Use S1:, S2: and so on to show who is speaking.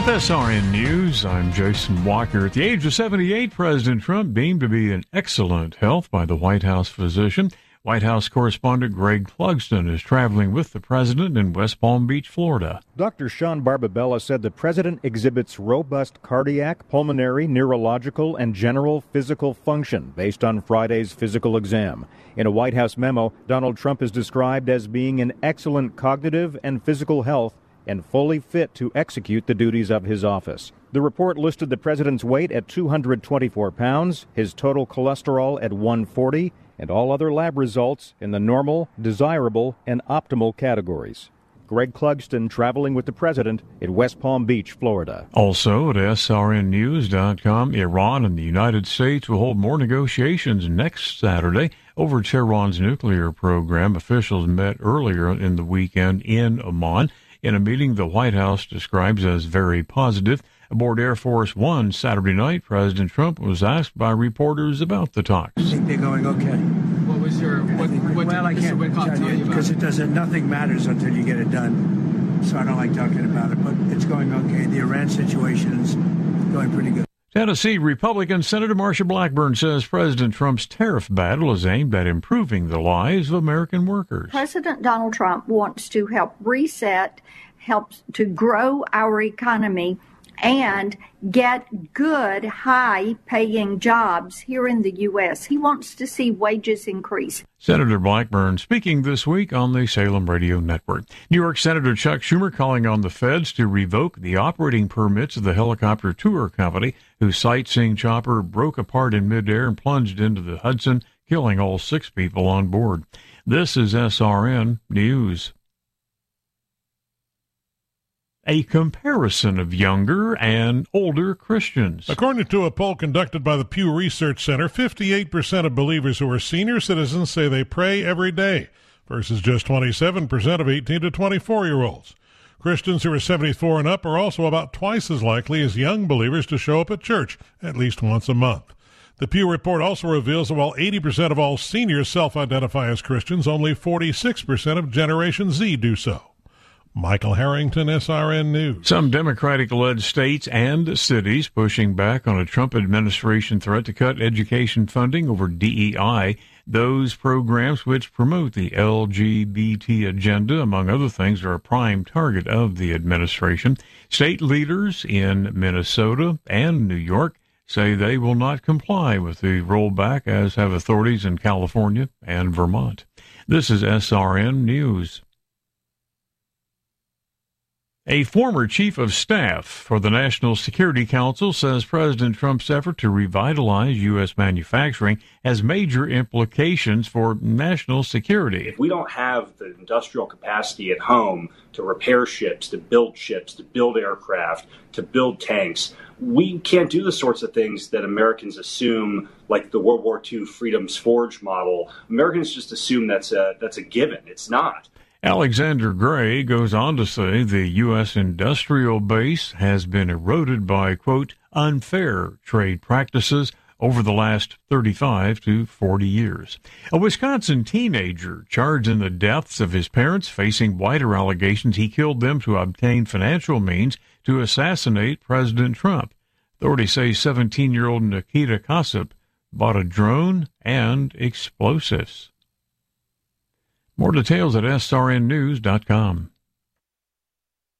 S1: With SRN News, I'm Jason Walker. At the age of 78, President Trump deemed to be in excellent health by the White House physician. White House correspondent Greg Clugston is traveling with the president in West Palm Beach, Florida.
S2: Dr. Sean Barbabella said the president exhibits robust cardiac, pulmonary, neurological, and general physical function based on Friday's physical exam. In a White House memo, Donald Trump is described as being in excellent cognitive and physical health and fully fit to execute the duties of his office. The report listed the president's weight at 224 pounds, his total cholesterol at 140, and all other lab results in the normal, desirable, and optimal categories. Greg Clugston traveling with the president in West Palm Beach, Florida.
S1: Also at srnnews.com, Iran and the United States will hold more negotiations next Saturday over Tehran's nuclear program. Officials met earlier in the weekend in Oman. In a meeting the White House describes as very positive, aboard Air Force One Saturday night, President Trump was asked by reporters about the talks.
S3: I think they're going okay.
S4: What was your
S3: I can't tell you because nothing matters until you get it done. So I don't like talking about it, but it's going okay. The Iran situation is going pretty good.
S1: Tennessee Republican Senator Marsha Blackburn says President Trump's tariff battle is aimed at improving the lives of American workers.
S5: President Donald Trump wants to help reset, helps to grow our economy, and get good, high-paying jobs here in the U.S. He wants to see wages increase.
S1: Senator Blackburn speaking this week on the Salem Radio Network. New York Senator Chuck Schumer calling on the feds to revoke the operating permits of the helicopter tour company whose sightseeing chopper broke apart in midair and plunged into the Hudson, killing all 6 people on board. This is SRN News. A comparison of younger and older Christians.
S6: According to a poll conducted by the Pew Research Center, 58% of believers who are senior citizens say they pray every day, versus just 27% of 18 to 24-year-olds. Christians who are 74 and up are also about twice as likely as young believers to show up at church at least once a month. The Pew report also reveals that while 80% of all seniors self-identify as Christians, only 46% of Generation Z do so. Michael Harrington, SRN News.
S1: Some Democratic-led states and cities pushing back on a Trump administration threat to cut education funding over DEI, those programs which promote the LGBT agenda, among other things, are a prime target of the administration. State leaders in Minnesota and New York say they will not comply with the rollback, as have authorities in California and Vermont. This is SRN News. A former chief of staff for the National Security Council says President Trump's effort to revitalize U.S. manufacturing has major implications for national security.
S7: If we don't have the industrial capacity at home to repair ships, to build aircraft, to build tanks, we can't do the sorts of things that Americans assume, like the World War II Freedom's Forge model. Americans just assume that's a given. It's not.
S1: Alexander Gray goes on to say the U.S. industrial base has been eroded by, quote, unfair trade practices over the last 35 to 40 years. A Wisconsin teenager charged in the deaths of his parents, facing wider allegations he killed them to obtain financial means to assassinate President Trump. Authorities say 17-year-old Nikita Kasip bought a drone and explosives. More details at srnnews.com.